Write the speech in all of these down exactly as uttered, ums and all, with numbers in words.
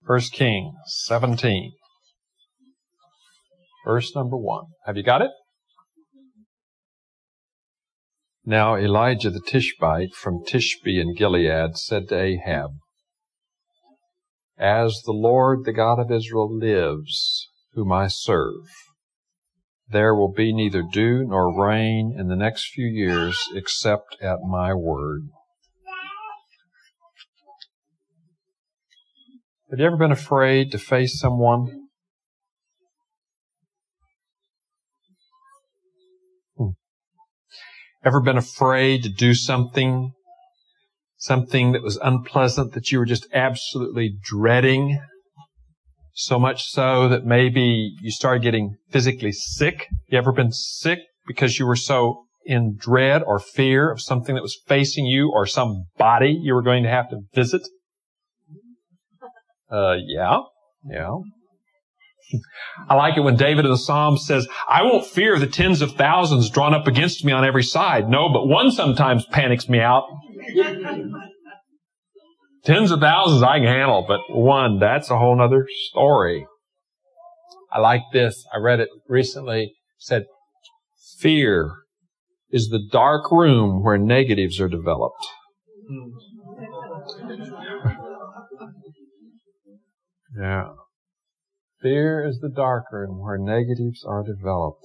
First Kings seventeen. Verse number one. Have you got it? Now Elijah the Tishbite from Tishbe in Gilead said to Ahab, As the Lord, the God of Israel, lives, whom I serve, there will be neither dew nor rain in the next few years except at my word. Have you ever been afraid to face someone? Hmm. Ever been afraid to do something, something that was unpleasant that you were just absolutely dreading? So much so that maybe you started getting physically sick. You ever been sick because you were so in dread or fear of something that was facing you or somebody you were going to have to visit? Uh, yeah, yeah. I like it when David in the Psalms says, I won't fear the tens of thousands drawn up against me on every side. No, but one sometimes panics me out. Tens of thousands I can handle, but one, that's a whole other story. I like this. I read it recently. It said, fear is the dark room where negatives are developed. Yeah. Fear is the dark room where negatives are developed.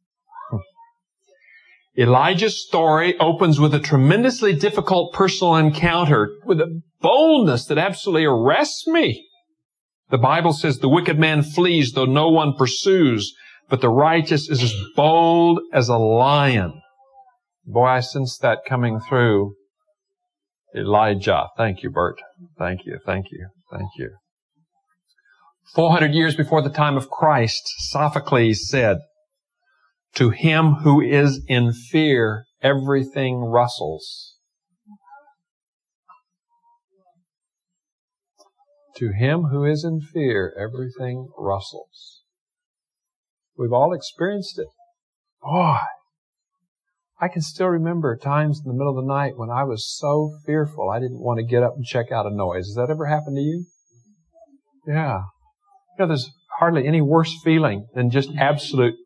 Elijah's story opens with a tremendously difficult personal encounter with a boldness that absolutely arrests me. The Bible says the wicked man flees though no one pursues, but the righteous is as bold as a lion. Boy, I sense that coming through Elijah. Thank you, Bert. Thank you, thank you, thank you. Four hundred years before the time of Christ, Sophocles said, To him who is in fear, everything rustles. To him who is in fear, everything rustles. We've all experienced it. Boy, I can still remember times in the middle of the night when I was so fearful I didn't want to get up and check out a noise. Has that ever happened to you? Yeah. You know, there's hardly any worse feeling than just absolute,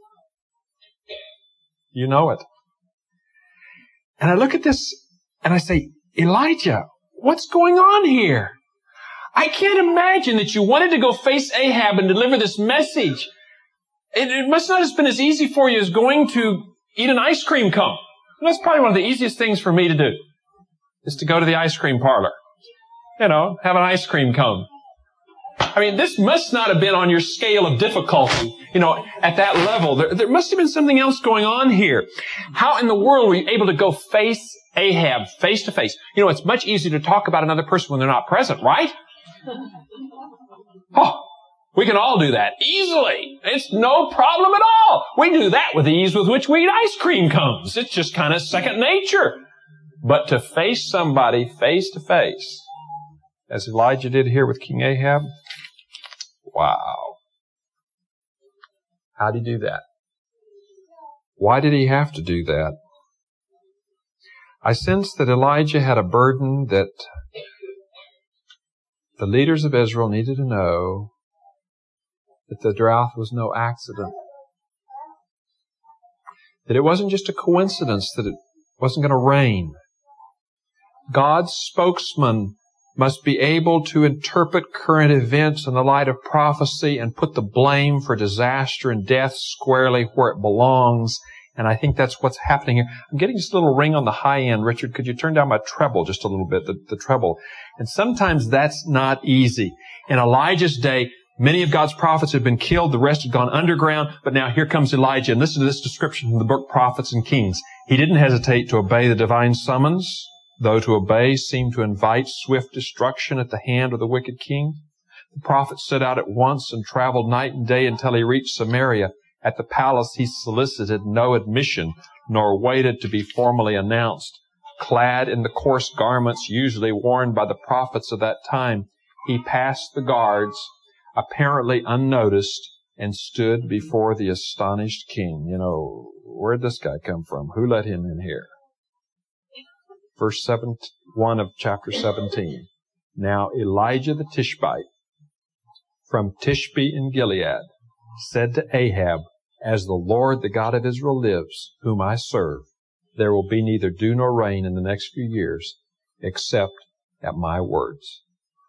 you know it. And I look at this and I say, Elijah, what's going on here? I can't imagine that you wanted to go face Ahab and deliver this message. It, it must not have been as easy for you as going to eat an ice cream cone. And that's probably one of the easiest things for me to do, is to go to the ice cream parlor. You know, have an ice cream cone. I mean, this must not have been on your scale of difficulty, you know, at that level. There, there must have been something else going on here. How in the world were you able to go face Ahab face to face? You know, it's much easier to talk about another person when they're not present, right? Oh, we can all do that easily. It's no problem at all. We do that with the ease with which we eat ice cream cones. It's just kind of second nature. But to face somebody face to face, as Elijah did here with King Ahab, wow. How did he do that? Why did he have to do that? I sense that Elijah had a burden that the leaders of Israel needed to know, that the drought was no accident. That it wasn't just a coincidence that it wasn't going to rain. God's spokesman must be able to interpret current events in the light of prophecy and put the blame for disaster and death squarely where it belongs. And I think that's what's happening here. I'm getting just a little ring on the high end. Richard, could you turn down my treble just a little bit, the, the treble? And sometimes that's not easy. In Elijah's day, many of God's prophets had been killed. The rest had gone underground. But now here comes Elijah. And listen to this description from the book Prophets and Kings. He didn't hesitate to obey the divine summons, though to obey seemed to invite swift destruction at the hand of the wicked king. The prophet set out at once and traveled night and day until he reached Samaria. At the palace he solicited no admission, nor waited to be formally announced. Clad in the coarse garments usually worn by the prophets of that time, he passed the guards, apparently unnoticed, and stood before the astonished king. You know, where'd this guy come from? Who let him in here? Verse seven, one of chapter seventeen. Now Elijah the Tishbite from Tishbe in Gilead said to Ahab, As the Lord, the God of Israel lives, whom I serve, there will be neither dew nor rain in the next few years, except at my words.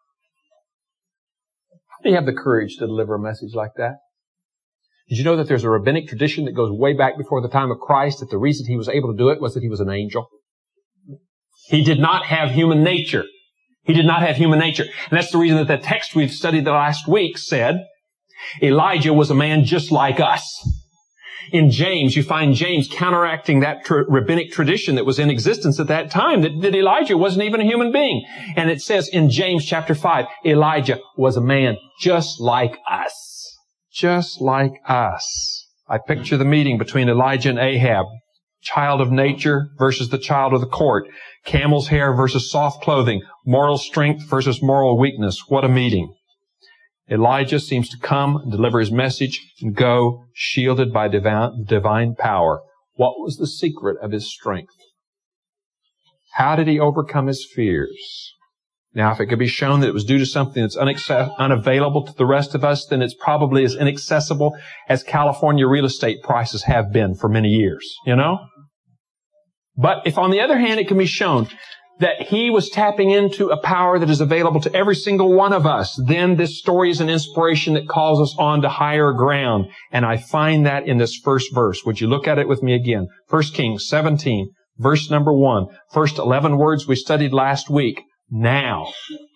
How do you have the courage to deliver a message like that? Did you know that there's a rabbinic tradition that goes way back before the time of Christ, that the reason he was able to do it was that he was an angel? He did not have human nature. He did not have human nature. And that's the reason that the text we've studied the last week said, Elijah was a man just like us. In James, you find James counteracting that tr- rabbinic tradition that was in existence at that time, that, that Elijah wasn't even a human being. And it says in James chapter five, Elijah was a man just like us. Just like us. I picture the meeting between Elijah and Ahab. Child of nature versus the child of the court. Camel's hair versus soft clothing. Moral strength versus moral weakness. What a meeting. Elijah seems to come and deliver his message and go shielded by divine, divine power. What was the secret of his strength? How did he overcome his fears? Now, if it could be shown that it was due to something that's unaccess- unavailable to the rest of us, then it's probably as inaccessible as California real estate prices have been for many years, you know? But if, on the other hand, it can be shown that he was tapping into a power that is available to every single one of us, then this story is an inspiration that calls us on to higher ground. And I find that in this first verse. Would you look at it with me again? First Kings seventeen, verse number one. First eleven words we studied last week. Now.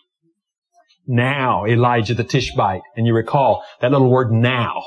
Now, Elijah the Tishbite. And you recall that little word now.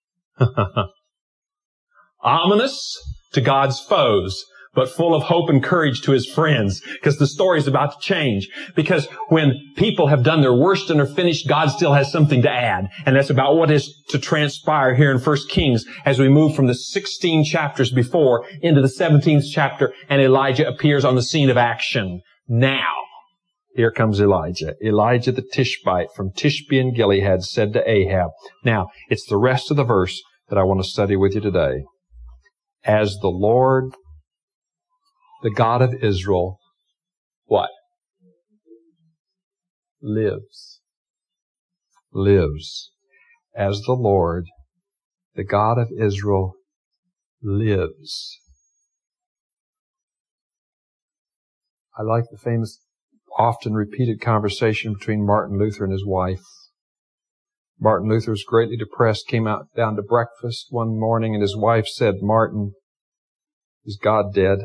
Ominous to God's foes, but full of hope and courage to his friends, because the story is about to change. Because when people have done their worst and are finished, God still has something to add. And that's about what is to transpire here in First Kings as we move from the sixteen chapters before into the seventeenth chapter, and Elijah appears on the scene of action. Now, here comes Elijah. Elijah the Tishbite from Tishbe in Gilead said to Ahab. Now, it's the rest of the verse that I want to study with you today. As the Lord, the God of Israel, what? Lives. Lives. As the Lord, the God of Israel, lives. I like the famous, often repeated conversation between Martin Luther and his wife. Martin Luther was greatly depressed, came out down to breakfast one morning, and his wife said, Martin, is God dead?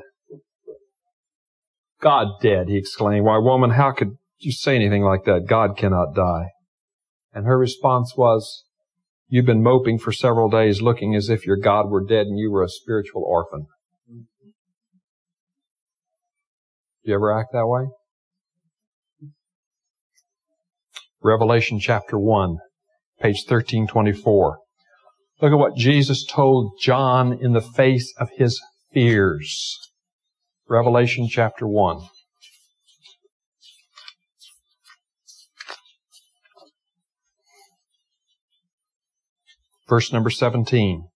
God dead, he exclaimed. Why, woman, how could you say anything like that? God cannot die. And her response was, you've been moping for several days looking as if your God were dead and you were a spiritual orphan. Do you ever act that way? Revelation chapter one, page thirteen twenty-four. Look at what Jesus told John in the face of his fears. Revelation chapter one. Verse number seventeen.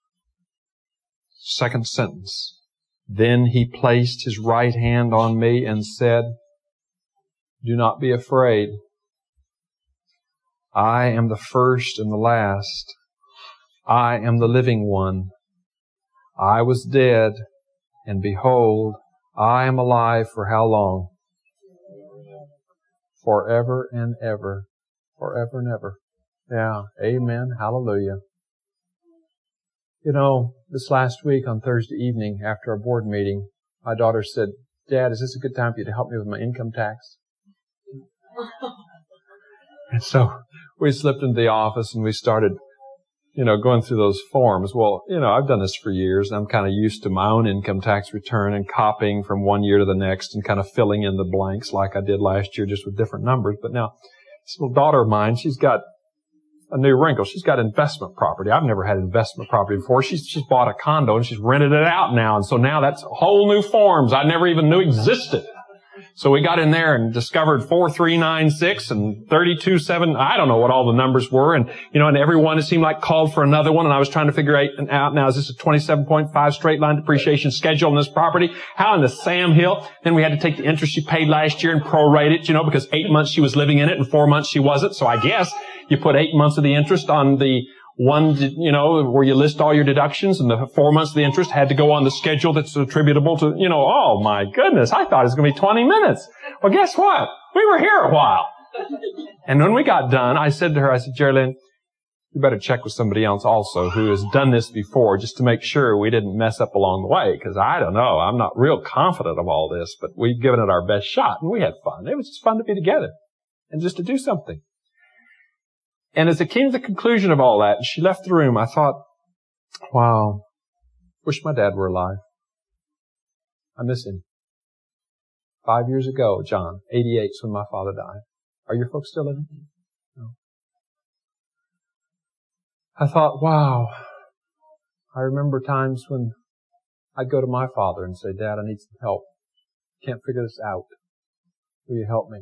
Second sentence. Then he placed his right hand on me and said, do not be afraid. I am the first and the last. I am the living one. I was dead, and behold, I am alive for how long? Forever and ever. Forever and ever. Yeah. Amen. Hallelujah. You know, this last week on Thursday evening after our board meeting, my daughter said, Dad, is this a good time for you to help me with my income tax? And so we slipped into the office and we started, you know, going through those forms. Well, you know, I've done this for years, and I'm kind of used to my own income tax return and copying from one year to the next and kind of filling in the blanks like I did last year, just with different numbers. But now, this little daughter of mine, she's got a new wrinkle. She's got investment property. I've never had investment property before. She's she's bought a condo and she's rented it out now. And so now that's whole new forms I never even knew existed. So we got in there and discovered four three nine six and thirty-two seven. I don't know what all the numbers were. And, you know, and everyone, it seemed like, called for another one. And I was trying to figure out, now, is this a twenty-seven point five straight line depreciation schedule on this property? How in the Sam Hill? Then we had to take the interest she paid last year and prorate it, you know, because eight months she was living in it and four months she wasn't. So I guess You put eight months of the interest on the one, you know, where you list all your deductions, and the four months of the interest had to go on the schedule that's attributable to, you know, oh my goodness, I thought it was going to be twenty minutes. Well, guess what? We were here a while. And when we got done, I said to her, I said, Geraldine, you better check with somebody else also who has done this before, just to make sure we didn't mess up along the way. Because I don't know, I'm not real confident of all this, but we've given it our best shot, and we had fun. It was just fun to be together and just to do something. And as it came to the conclusion of all that, and she left the room, I thought, wow, wish my dad were alive. I miss him. Five years ago, John, eighty-eight is when my father died. Are your folks still living? No. I thought, wow, I remember times when I'd go to my father and say, Dad, I need some help. Can't figure this out. Will you help me?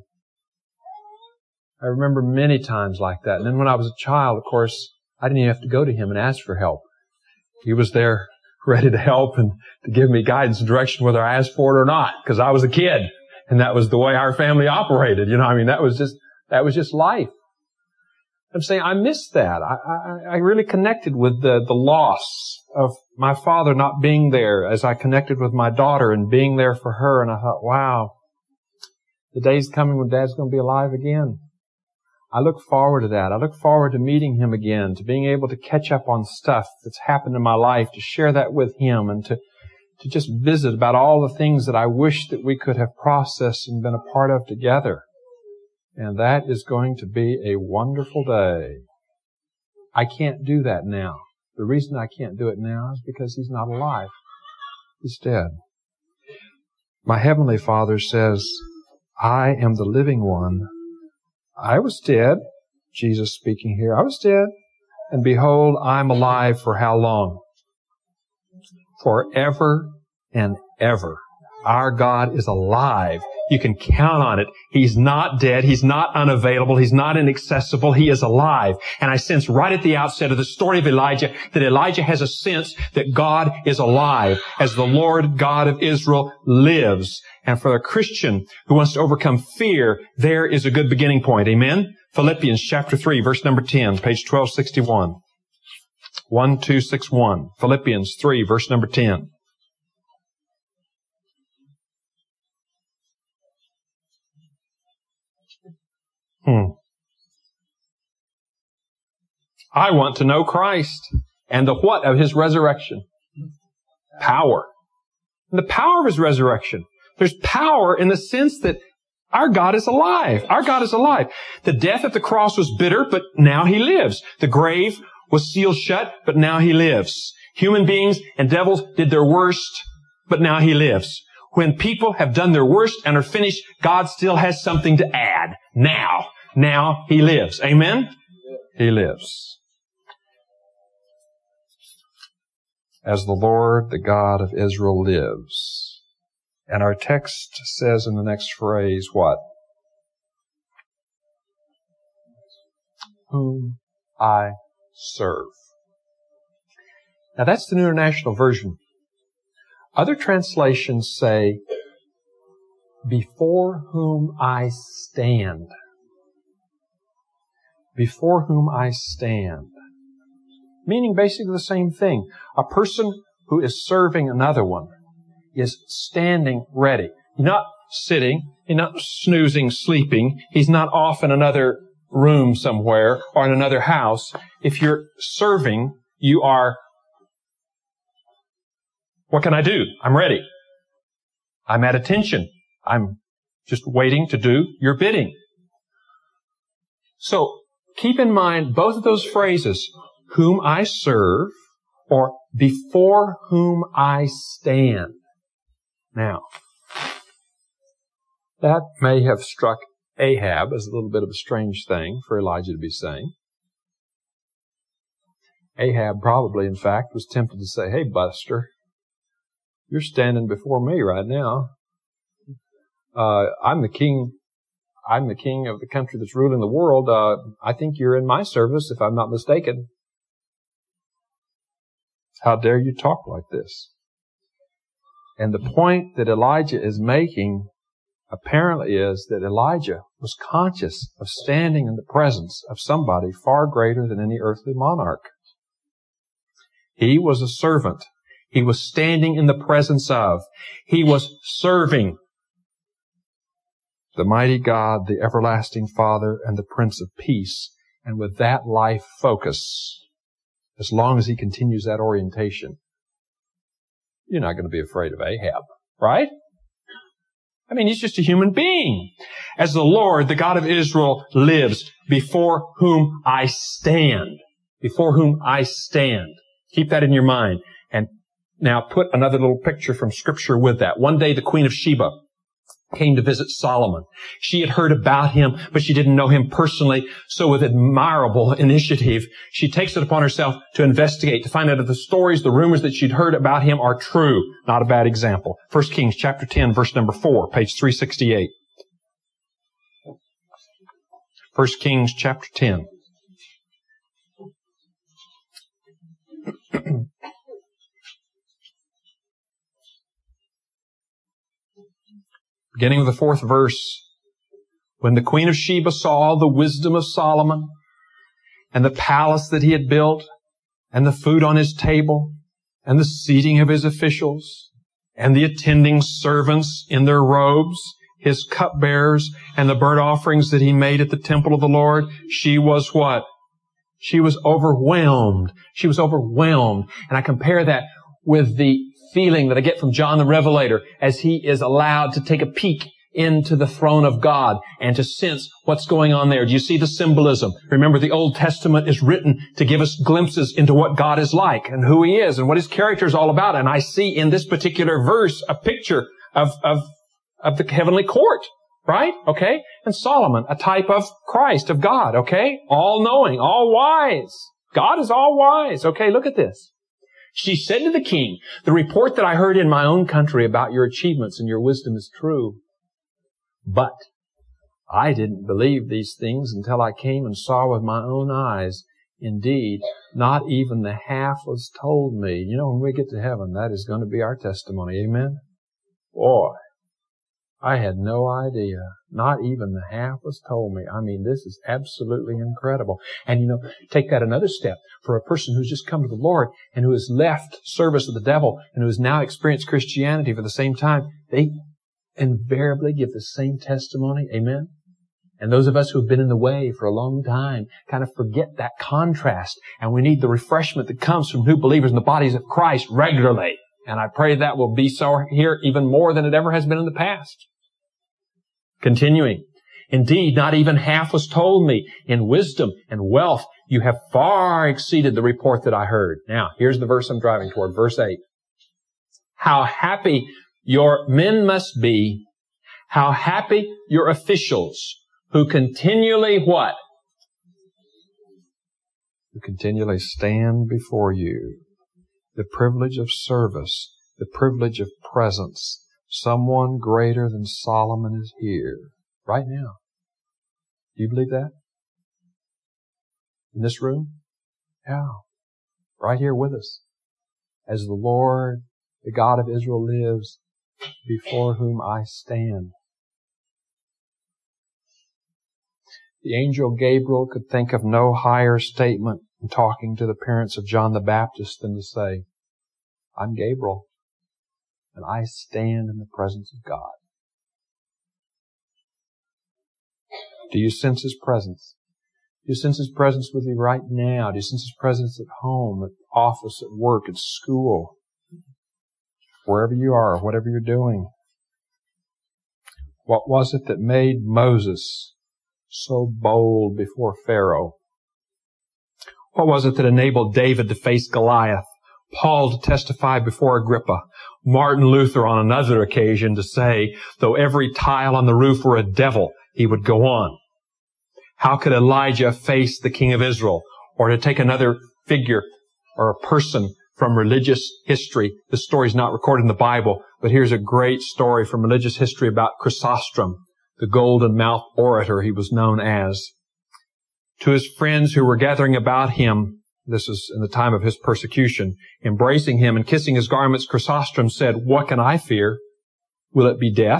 I remember many times like that. And then when I was a child, of course, I didn't even have to go to him and ask for help. He was there ready to help and to give me guidance and direction whether I asked for it or not, because I was a kid. And that was the way our family operated. You know, I mean, that was just, that was just life. I'm saying I missed that. I, I, I really connected with the, the loss of my father not being there as I connected with my daughter and being there for her. And I thought, wow, the day's coming when Dad's going to be alive again. I look forward to that. I look forward to meeting him again, to being able to catch up on stuff that's happened in my life, to share that with him, and to, to just visit about all the things that I wish that we could have processed and been a part of together. And that is going to be a wonderful day. I can't do that now. The reason I can't do it now is because he's not alive. He's dead. My Heavenly Father says, I am the living one. I was dead, Jesus speaking here, I was dead, and behold, I'm alive for how long? Forever and ever. Our God is alive. You can count on it. He's not dead. He's not unavailable. He's not inaccessible. He is alive. And I sense right at the outset of the story of Elijah that Elijah has a sense that God is alive as the Lord God of Israel lives. And for a Christian who wants to overcome fear, there is a good beginning point. Amen? Philippians chapter three, verse number ten, page twelve sixty-one. one two six one. Philippians three, verse number ten. Hmm. I want to know Christ and the what of His resurrection? Power. And the power of His resurrection. There's power in the sense that our God is alive. Our God is alive. The death at the cross was bitter, but now He lives. The grave was sealed shut, but now He lives. Human beings and devils did their worst, but now He lives. When people have done their worst and are finished, God still has something to add. Now. Now He lives. Amen? He lives. As the Lord, the God of Israel, lives. And our text says in the next phrase, what? Whom I serve. Now that's the New International Version. Other translations say, before whom I stand. Before whom I stand. Meaning basically the same thing. A person who is serving another one is standing ready. He's not sitting. He's not snoozing, sleeping. He's not off in another room somewhere or in another house. If you're serving, you are, what can I do? I'm ready. I'm at attention. I'm just waiting to do your bidding. So keep in mind both of those phrases, whom I serve or before whom I stand. Now, that may have struck Ahab as a little bit of a strange thing for Elijah to be saying. Ahab probably, in fact, was tempted to say, hey, Buster, you're standing before me right now. Uh, I'm the king. I'm the king of the country that's ruling the world. Uh, I think you're in my service, if I'm not mistaken. How dare you talk like this? And the point that Elijah is making apparently is that Elijah was conscious of standing in the presence of somebody far greater than any earthly monarch. He was a servant. He was standing in the presence of. He was serving the mighty God, the everlasting Father, and the Prince of Peace. And with that life focus, as long as he continues that orientation, you're not going to be afraid of Ahab, right? I mean, he's just a human being. As the Lord, the God of Israel, lives, before whom I stand. Before whom I stand. Keep that in your mind. And now put another little picture from Scripture with that. One day the Queen of Sheba came to visit Solomon. She had heard about him, but she didn't know him personally. So with admirable initiative, she takes it upon herself to investigate, to find out if the stories, the rumors that she'd heard about him are true. Not a bad example. First Kings chapter ten, verse number four, page three sixty-eight. First Kings chapter ten. Beginning with the fourth verse. When the Queen of Sheba saw all the wisdom of Solomon and the palace that he had built and the food on his table and the seating of his officials and the attending servants in their robes, his cupbearers and the burnt offerings that he made at the temple of the Lord, she was what? She was overwhelmed. She was overwhelmed. And I compare that with the feeling that I get from John the Revelator as he is allowed to take a peek into the throne of God and to sense what's going on there. Do you see the symbolism? Remember, the Old Testament is written to give us glimpses into what God is like and who he is and what his character is all about. And I see in this particular verse a picture of, of, of the heavenly court, right? Okay? And Solomon, a type of Christ, of God, okay? All-knowing, all-wise. God is all-wise. Okay, look at this. She said to the king, the report that I heard in my own country about your achievements and your wisdom is true. But I didn't believe these things until I came and saw with my own eyes. Indeed, not even the half was told me. You know, when we get to heaven, that is going to be our testimony. Amen? Boy, I had no idea. Not even the half was told me. I mean, this is absolutely incredible. And you know, take that another step. For a person who's just come to the Lord and who has left service of the devil and who has now experienced Christianity for the same time, they invariably give the same testimony. Amen? And those of us who have been in the way for a long time kind of forget that contrast. And we need the refreshment that comes from new believers in the bodies of Christ regularly. And I pray that will be so here even more than it ever has been in the past. Continuing. Indeed, not even half was told me. In wisdom and wealth, you have far exceeded the report that I heard. Now, here's the verse I'm driving toward, verse eight. How happy your men must be. How happy your officials who continually what? Who continually stand before you. The privilege of service, the privilege of presence. Someone greater than Solomon is here right now. Do you believe that? In this room? Yeah. Right here with us. As the Lord, the God of Israel lives, before whom I stand. The angel Gabriel could think of no higher statement in talking to the parents of John the Baptist than to say, I'm Gabriel, and I stand in the presence of God. Do you sense His presence? Do you sense His presence with you right now? Do you sense His presence at home, at office, at work, at school? Wherever you are, whatever you're doing. What was it that made Moses so bold before Pharaoh? What was it that enabled David to face Goliath? Paul to testify before Agrippa? Martin Luther on another occasion to say, though every tile on the roof were a devil, he would go on. How could Elijah face the king of Israel? Or to take another figure or a person from religious history. The story's not recorded in the Bible, but here's a great story from religious history about Chrysostom, the golden-mouthed orator he was known as. To his friends who were gathering about him, this is in the time of his persecution, embracing him and kissing his garments, Chrysostom said, what can I fear? Will it be death?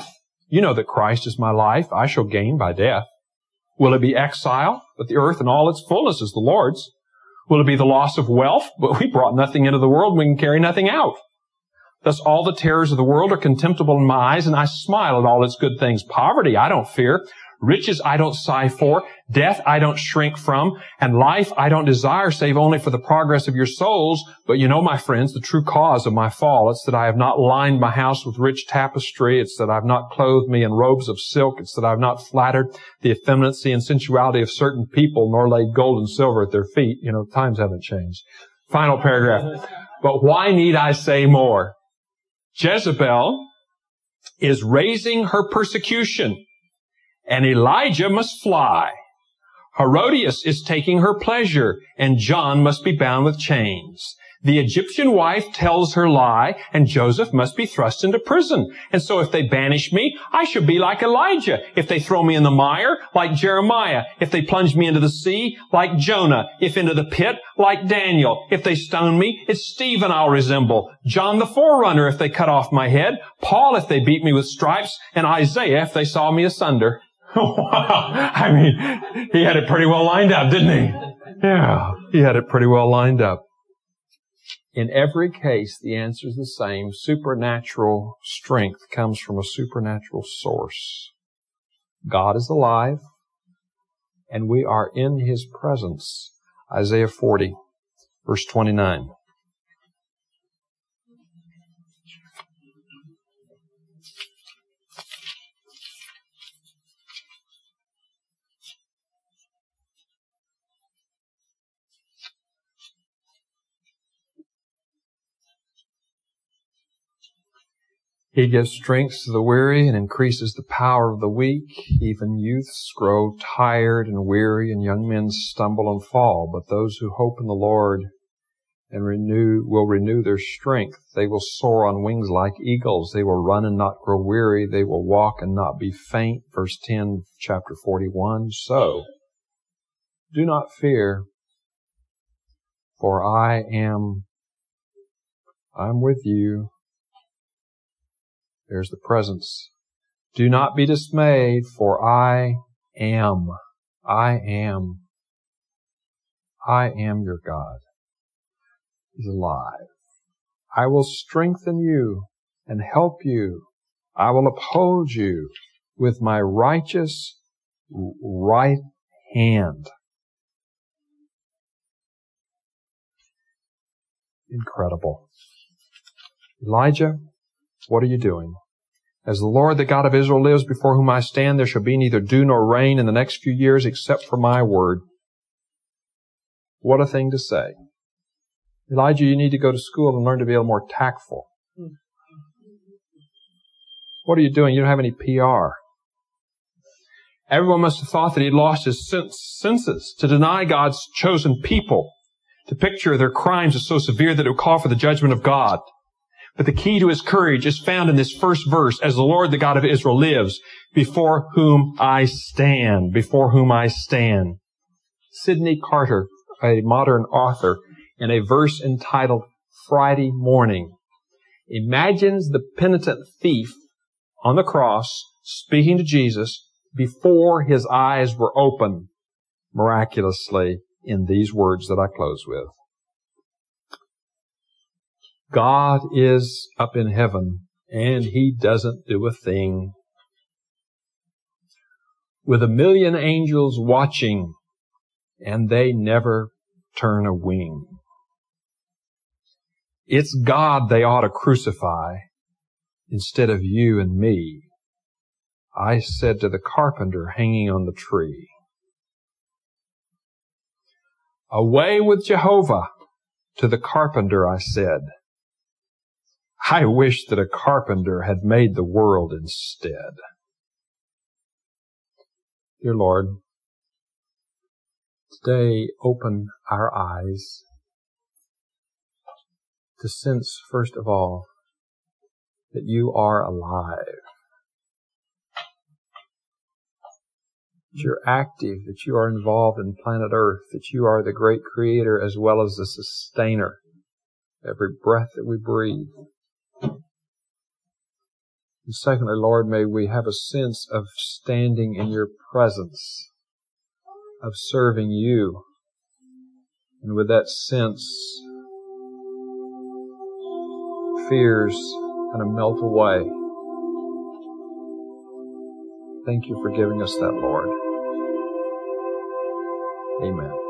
You know that Christ is my life. I shall gain by death. Will it be exile? But the earth and all its fullness is the Lord's. Will it be the loss of wealth? But we brought nothing into the world, and we can carry nothing out. Thus all the terrors of the world are contemptible in my eyes, and I smile at all its good things. Poverty I don't fear. Riches I don't sigh for. Death I don't shrink from. And life I don't desire, save only for the progress of your souls. But you know, my friends, the true cause of my fall, it's that I have not lined my house with rich tapestry. It's that I've not clothed me in robes of silk. It's that I've not flattered the effeminacy and sensuality of certain people, nor laid gold and silver at their feet. You know, times haven't changed. Final paragraph. But why need I say more? Jezebel is raising her persecution, and Elijah must fly. Herodias is taking her pleasure, and John must be bound with chains. The Egyptian wife tells her lie, and Joseph must be thrust into prison. And so if they banish me, I shall be like Elijah. If they throw me in the mire, like Jeremiah. If they plunge me into the sea, like Jonah. If into the pit, like Daniel. If they stone me, it's Stephen I'll resemble. John the forerunner if they cut off my head. Paul if they beat me with stripes. And Isaiah if they saw me asunder. Wow. I mean, he had it pretty well lined up, didn't he? Yeah, he had it pretty well lined up. In every case, the answer is the same. Supernatural strength comes from a supernatural source. God is alive, and we are in His presence. Isaiah forty, verse twenty-nine. He gives strength to the weary and increases the power of the weak. Even youths grow tired and weary, and young men stumble and fall. But those who hope in the Lord and renew will renew their strength. They will soar on wings like eagles. They will run and not grow weary. They will walk and not be faint. Verse ten, chapter forty-one. So, do not fear, for I am, I'm with you. There's the presence. Do not be dismayed, for I am. I am. I am your God. He's alive. I will strengthen you and help you. I will uphold you with my righteous right hand. Incredible. Elijah, what are you doing? As the Lord, the God of Israel, lives before whom I stand, there shall be neither dew nor rain in the next few years except for my word. What a thing to say. Elijah, you need to go to school and learn to be a little more tactful. What are you doing? You don't have any P R. Everyone must have thought that he'd lost his senses. To deny God's chosen people, to picture their crimes as so severe that it would call for the judgment of God. But the key to his courage is found in this first verse. As the Lord, the God of Israel, lives, before whom I stand, before whom I stand. Sidney Carter, a modern author, in a verse entitled Friday Morning, imagines the penitent thief on the cross speaking to Jesus before his eyes were open, miraculously, in these words that I close with. God is up in heaven, and He doesn't do a thing. With a million angels watching, and they never turn a wing. It's God they ought to crucify instead of you and me. I said to the carpenter hanging on the tree. Away with Jehovah. To the carpenter I said, I wish that a carpenter had made the world instead. Dear Lord, today open our eyes to sense, first of all, that you are alive, that you're active, that you are involved in planet Earth, that you are the great creator as well as the sustainer. Every breath that we breathe. And secondly, Lord, may we have a sense of standing in your presence, of serving you. And with that sense, fears kind of melt away. Thank you for giving us that, Lord. Amen.